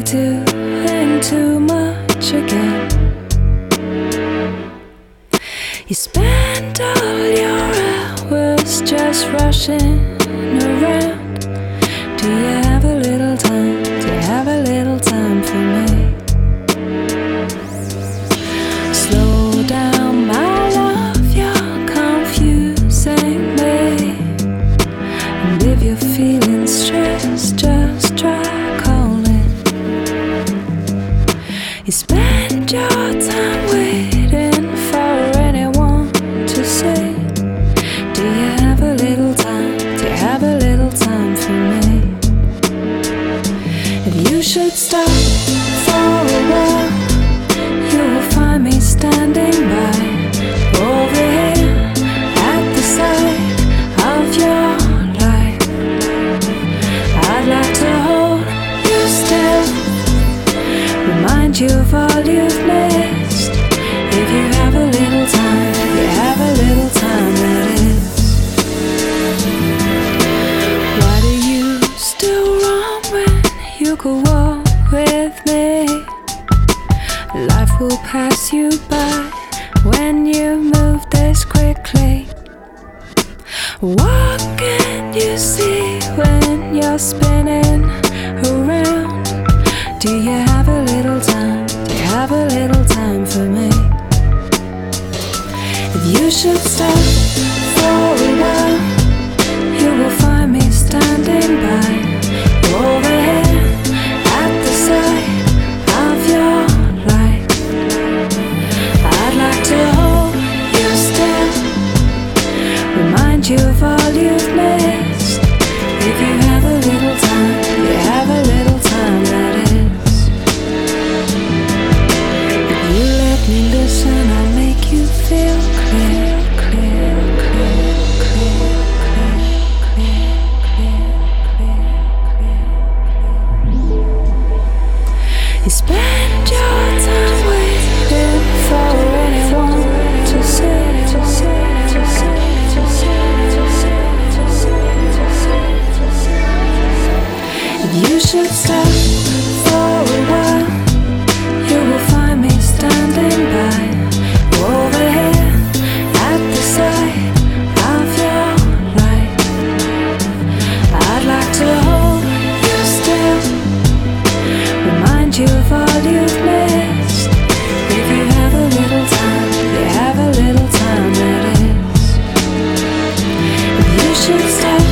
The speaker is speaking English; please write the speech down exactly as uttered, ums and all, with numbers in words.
doing too much again. You spend all your hours just rushing around. Do you have a little time? Do you have a little time for me? Slow down, my love, you're confusing me. And if you're feeling stressed, just try calling. You spend your time waiting for anyone to say, do you have a little time? Do you have a little time for me? If you should stop for a while, you will find me standing by, over here at the side of your life. I'd like to hold you still, remind you of all you've missed. If you have a little time, you have a little time, that is. Why do you still run when you could walk with me? Life will pass you by when you move this quickly. What can you see when you're spinning around? Do you have a little time? Do you have a little time for me? If you should stop for a while, you will find me standing by, over here at the side of your life. I'd like to hold you still, remind you of all you've missed. If you have a little time, you have a little time, that is. If you let me listen, I'll make you feel clear, clear, clear, clear, clear, clear, clear, clear, clear. You spend your time waiting for anyone to say, to say, to say, to say, to say, to say, to say, to say. If you should stop for a while, you will find me standing by, over here at the side of your life. I'd like to hold you still, remind you of all you've missed. If you have a little time, you have a little time, that is. If you should stop